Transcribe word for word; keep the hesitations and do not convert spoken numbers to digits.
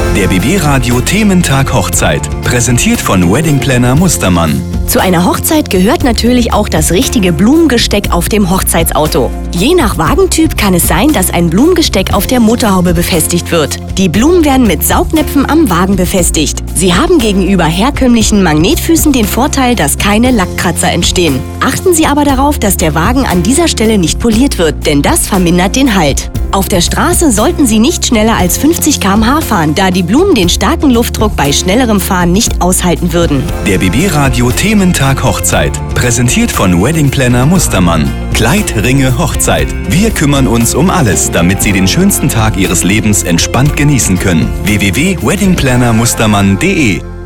Der B B-Radio Thementag Hochzeit, präsentiert von Wedding Planner Mustermann. Zu einer Hochzeit gehört natürlich auch das richtige Blumengesteck auf dem Hochzeitsauto. Je nach Wagentyp kann es sein, dass ein Blumengesteck auf der Motorhaube befestigt wird. Die Blumen werden mit Saugnäpfen am Wagen befestigt. Sie haben gegenüber herkömmlichen Magnetfüßen den Vorteil, dass keine Lackkratzer entstehen. Achten Sie aber darauf, dass der Wagen an dieser Stelle nicht poliert wird, denn das vermindert den Halt. Auf der Straße sollten Sie nicht schneller als fünfzig Kilometer pro Stunde fahren, da die Blumen den starken Luftdruck bei schnellerem Fahren nicht aushalten würden. Der B B-Radio Thementag Hochzeit, präsentiert von Wedding Planner Mustermann. Kleid, Ringe, Hochzeit. Wir kümmern uns um alles, damit Sie den schönsten Tag Ihres Lebens entspannt genießen können. w w w punkt wedding planner mustermann punkt de